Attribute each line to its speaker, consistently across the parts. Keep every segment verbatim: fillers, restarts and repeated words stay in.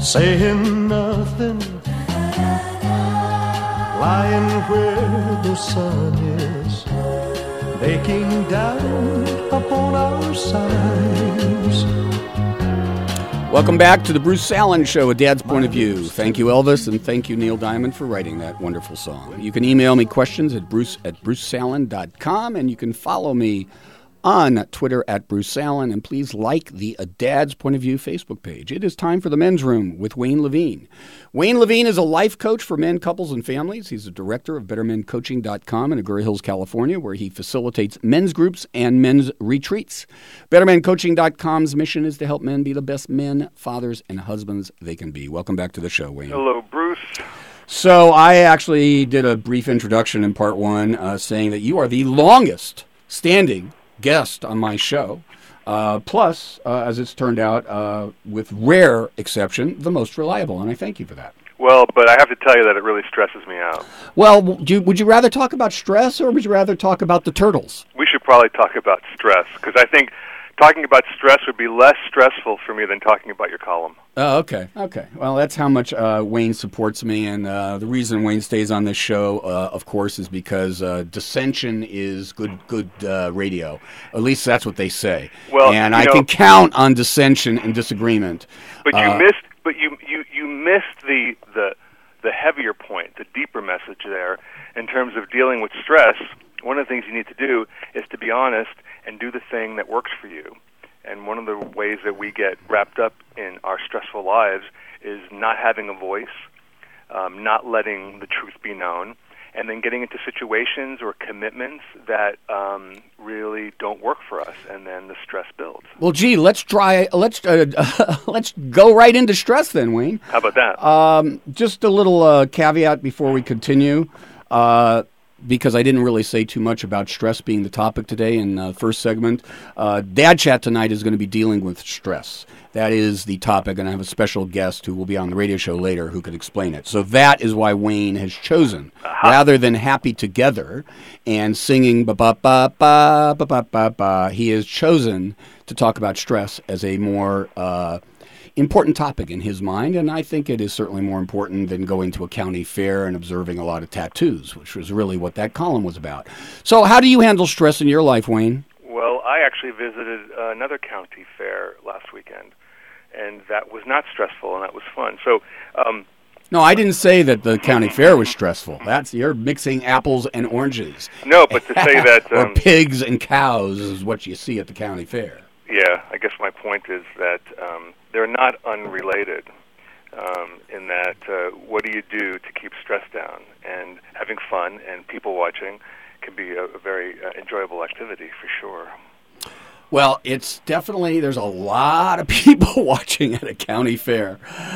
Speaker 1: saying nothing, lying where the sun is, baking down upon our sides.
Speaker 2: Welcome back to the Bruce Allen Show, A Dad's Point of View. Thank you, Elvis, and thank you, Neil Diamond, for writing that wonderful song. You can email me questions at bruce at bruce allen dot com, and you can follow me on Twitter at Bruce Allen, and please like the A Dad's Point of View Facebook page. It is time for the Men's Room with Wayne Levine. Wayne Levine is a life coach for men, couples, and families. He's the director of better men coaching dot com in Agoura Hills, California, where he facilitates men's groups and men's retreats. better men coaching dot com's mission is to help men be the best men, fathers, and husbands they can be. Welcome back to the show, Wayne.
Speaker 3: Hello, Bruce.
Speaker 2: So I actually did a brief introduction in part one uh, saying that you are the longest standing guest on my show, uh, plus, uh, as it's turned out, uh, with rare exception, the most reliable, and I thank you for that.
Speaker 3: Well, but I have to tell you that it really stresses me out.
Speaker 2: Well, would you, would you rather talk about stress, or would you rather talk about the turtles?
Speaker 3: We should probably talk about stress, because I think talking about stress would be less stressful for me than talking about your column.
Speaker 2: Oh, okay, okay. Well, that's how much uh, Wayne supports me, and uh, the reason Wayne stays on this show, uh, of course, is because uh, dissension is good, good uh, radio. At least that's what they say.
Speaker 3: Well,
Speaker 2: and
Speaker 3: you
Speaker 2: I
Speaker 3: know,
Speaker 2: can count on dissension and disagreement.
Speaker 3: But you
Speaker 2: uh,
Speaker 3: missed, but you you you missed the the the heavier point, the deeper message there, in terms of dealing with stress. One of the things you need to do is to be honest and do the thing that works for you. And one of the ways that we get wrapped up in our stressful lives is not having a voice, um, not letting the truth be known, and then getting into situations or commitments that um, really don't work for us, and then the stress builds.
Speaker 2: Well, gee, let's try. Let's uh, let's go right into stress then, Wayne.
Speaker 3: How about that?
Speaker 2: Um, just a little uh, caveat before we continue. Uh, because I didn't really say too much about stress being the topic today in the first segment. Uh, Dad Chat tonight is going to be dealing with stress. That is the topic, and I have a special guest who will be on the radio show later who can explain it. So that is why Wayne has chosen, uh-huh. rather than Happy Together and singing ba-ba-ba-ba, ba-ba-ba-ba, he has chosen to talk about stress as a more uh, important topic in his mind, and I think it is certainly more important than going to a county fair and observing a lot of tattoos, which was really what that column was about. So how do you handle stress in your life, Wayne?
Speaker 3: Well, I actually visited another county fair last weekend, and that was not stressful, and that was fun. So, um,
Speaker 2: no, I didn't say that the county fair was stressful. That's you're mixing apples and oranges.
Speaker 3: No, but to say that...
Speaker 2: or
Speaker 3: um,
Speaker 2: pigs and cows is what you see at the county fair.
Speaker 3: Yeah, I guess my point is that um, they're not unrelated um, in that uh, what do you do to keep stress down? And having fun and people watching can be a, a very uh, enjoyable activity for sure.
Speaker 2: Well, it's definitely, there's a lot of people watching at a county fair.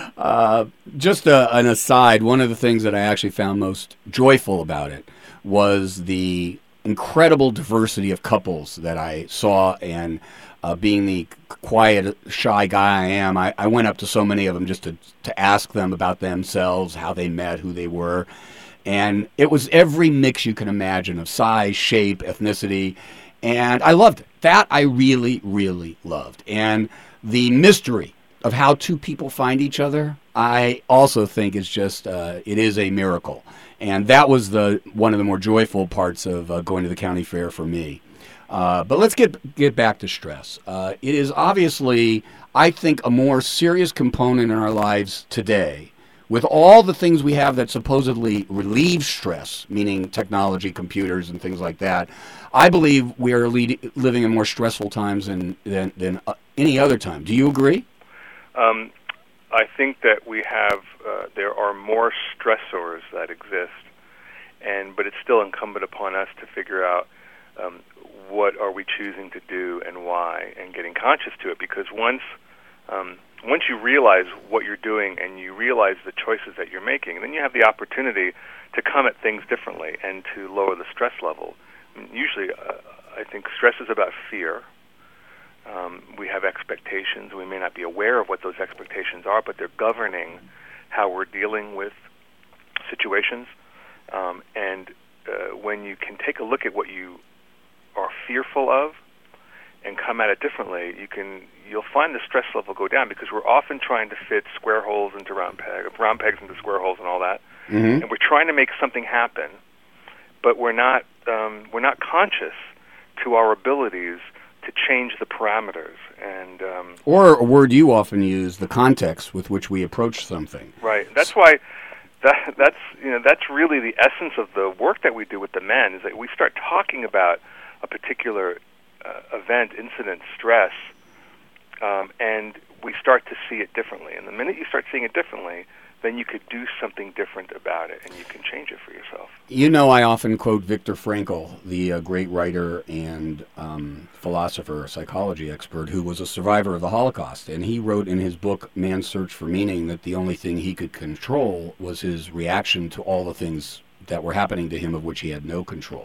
Speaker 2: Uh, just a, an aside, one of the things that I actually found most joyful about it was the incredible diversity of couples that I saw, and uh, being the quiet, shy guy I am, I, I went up to so many of them just to, to ask them about themselves, how they met, who they were. And it was every mix you can imagine of size, shape, ethnicity, and I loved it. That I really, really loved. And the mystery of how two people find each other, I also think is just, uh, it is a miracle. And that was the one of the more joyful parts of uh, going to the county fair for me. Uh, but let's get get back to stress. Uh, it is obviously, I think, a more serious component in our lives today. With all the things we have that supposedly relieve stress, meaning technology, computers, and things like that, I believe we are lead, living in more stressful times than, than, than uh, any other time. Do you agree?
Speaker 3: Um, I think that we have, uh, there are more stressors that exist, and but it's still incumbent upon us to figure out um, what are we choosing to do and why, and getting conscious to it, because once um, once you realize what you're doing and you realize the choices that you're making, then you have the opportunity to come at things differently and to lower the stress level. I mean, usually, uh, I think stress is about fear. Um, we have expectations. We may not be aware of what those expectations are, but they're governing how we're dealing with situations. Um, and uh, when you can take a look at what you are fearful of and come at it differently, you can you'll find the stress level go down, because we're often trying to fit square holes into round pegs, round pegs into square holes, and all that,
Speaker 2: Mm-hmm.
Speaker 3: and we're trying to make something happen, but we're not um, we're not conscious to our abilities to change the parameters. And um,
Speaker 2: Or a word you often use, the context with which we approach something.
Speaker 3: right, that's why that that's you know that's really the essence of the work that we do with the men, is that we start talking about a particular uh, event, incident, stress, um, and we start to see it differently. And the minute you start seeing it differently, then you could do something different about it, and you can change it for yourself.
Speaker 2: You know, I often quote Viktor Frankl, the uh, great writer and um, philosopher, psychology expert, who was a survivor of the Holocaust. And he wrote in his book, Man's Search for Meaning, that the only thing he could control was his reaction to all the things that were happening to him of which he had no control.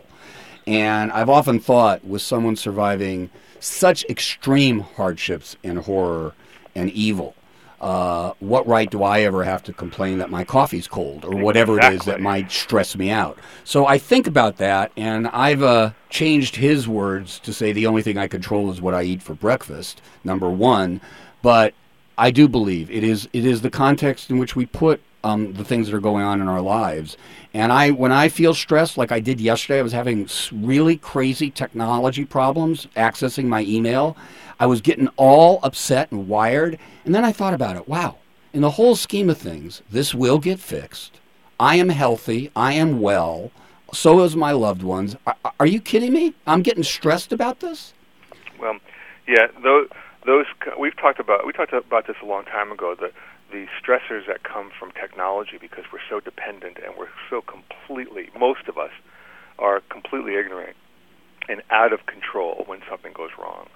Speaker 2: And I've often thought, with someone surviving such extreme hardships and horror and evil, Uh, what right do I ever have to complain that my coffee's cold or whatever
Speaker 3: Exactly.
Speaker 2: it is that might stress me out? So I think about that, and I've uh, changed his words to say the only thing I control is what I eat for breakfast, number one. But I do believe it is it is the context in which we put um, the things that are going on in our lives. And I, when I feel stressed, like I did yesterday, I was having s- really crazy technology problems accessing my email. I was getting all upset and wired, and then I thought about it. Wow, in the whole scheme of things, this will get fixed. I am healthy. I am well. So is my loved ones. Are, are you kidding me? I'm getting stressed about this?
Speaker 3: Well, yeah, those, those we've talked about we talked about this a long time ago. The the stressors that come from technology, because we're so dependent and we're so completely, most of us are completely ignorant and out of control when something goes wrong.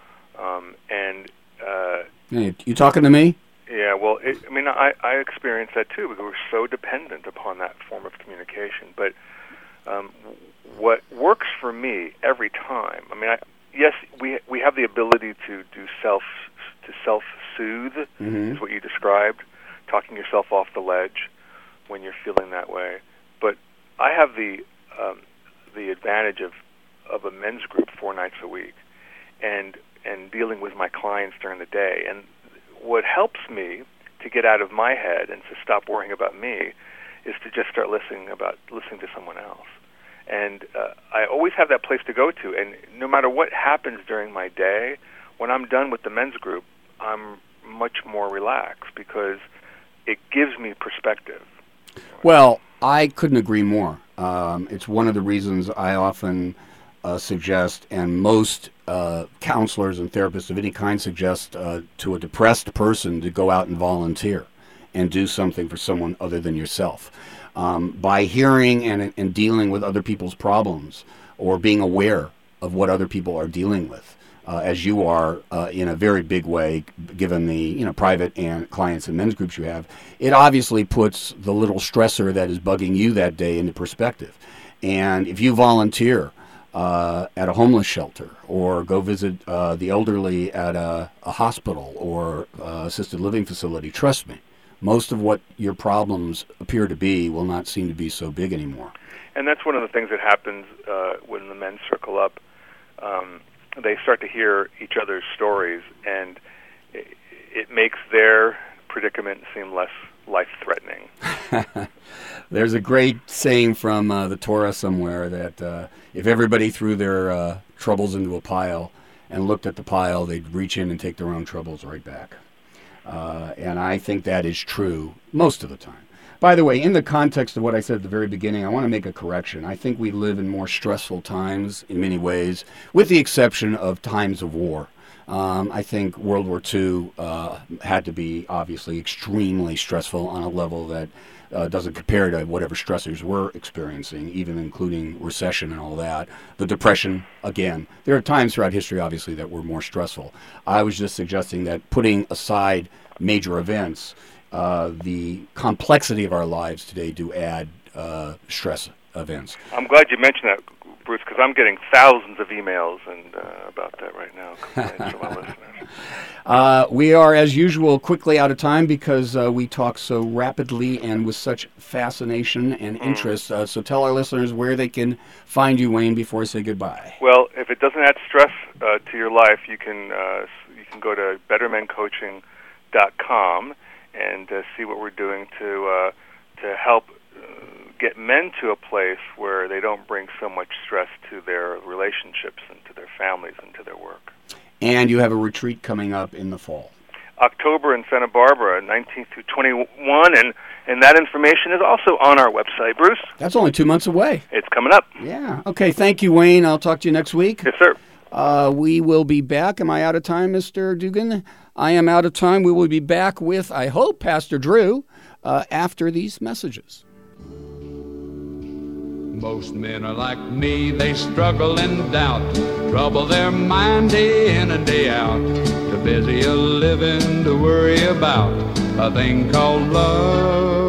Speaker 3: Um, and uh,
Speaker 2: Hey, you talking to me?
Speaker 3: yeah, well, it, I mean, I, I experience that too, because we're so dependent upon that form of communication. But um, what works for me every time, I mean, I, yes, we we have the ability to do self to self soothe,
Speaker 2: Mm-hmm.
Speaker 3: is what you described, talking yourself off the ledge when you're feeling that way. But I have the um, the advantage of of a men's group four nights a week, and and dealing with my clients during the day. And what helps me to get out of my head and to stop worrying about me is to just start listening about listening to someone else. And uh, I always have that place to go to. And no matter what happens during my day, when I'm done with the men's group, I'm much more relaxed, because it gives me perspective.
Speaker 2: Well, I couldn't agree more. Um, it's one of the reasons I often uh, suggest, and most uh, counselors and therapists of any kind suggest uh, to a depressed person to go out and volunteer and do something for someone other than yourself. Um, by hearing and, and dealing with other people's problems, or being aware of what other people are dealing with, uh, as you are uh, in a very big way, given the you know private and clients and men's groups you have, it obviously puts the little stressor that is bugging you that day into perspective. And if you volunteer uh, at a homeless shelter, or go visit uh, the elderly at a, a hospital or uh, assisted living facility, trust me, most of what your problems appear to be will not seem to be so big anymore.
Speaker 3: And that's one of the things that happens uh, when the men circle up. Um, they start to hear each other's stories, and it, it makes their predicament seem less life-threatening.
Speaker 2: There's a great saying from uh, the Torah somewhere that uh, if everybody threw their uh, troubles into a pile and looked at the pile, they'd reach in and take their own troubles right back. Uh, and I think that is true most of the time. By the way, in the context of what I said at the very beginning, I want to make a correction. I think we live in more stressful times in many ways, with the exception of times of war. Um, I think World War Two uh, had to be obviously extremely stressful on a level that uh, doesn't compare to whatever stressors we're experiencing, even including recession and all that. The Depression, again, there are times throughout history, obviously, that were more stressful. I was just suggesting that putting aside major events, uh, the complexity of our lives today do add uh, stress events.
Speaker 3: I'm glad you mentioned that, Bruce, because I'm getting thousands of emails and uh, about that right now complaints from our listeners.
Speaker 2: Uh, we are, as usual, quickly out of time because uh, we talk so rapidly and with such fascination and interest. Uh, so tell our listeners where they can find you, Wayne, before I say goodbye.
Speaker 3: Well, if it doesn't add stress uh, to your life, you can uh, you can go to better men coaching dot com and uh, see what we're doing to uh, to help uh, get men to a place where they don't bring so much stress to their relationships and to their families and to their work.
Speaker 2: And you have a retreat coming up in the fall.
Speaker 3: October in Santa Barbara, nineteenth through twenty-one, and, and that information is also on our website, Bruce.
Speaker 2: That's only two months away.
Speaker 3: It's coming up.
Speaker 2: Yeah. Okay, thank you, Wayne. I'll talk to you next week.
Speaker 3: Yes, sir.
Speaker 2: Uh, we will be back. Am I out of time, Mister Dugan? I am out of time. We will be back with, I hope, Pastor Drew, uh, after these messages.
Speaker 4: Most men are like me, they struggle and doubt, trouble their mind day in and day out, too busy a living to worry about a thing called love.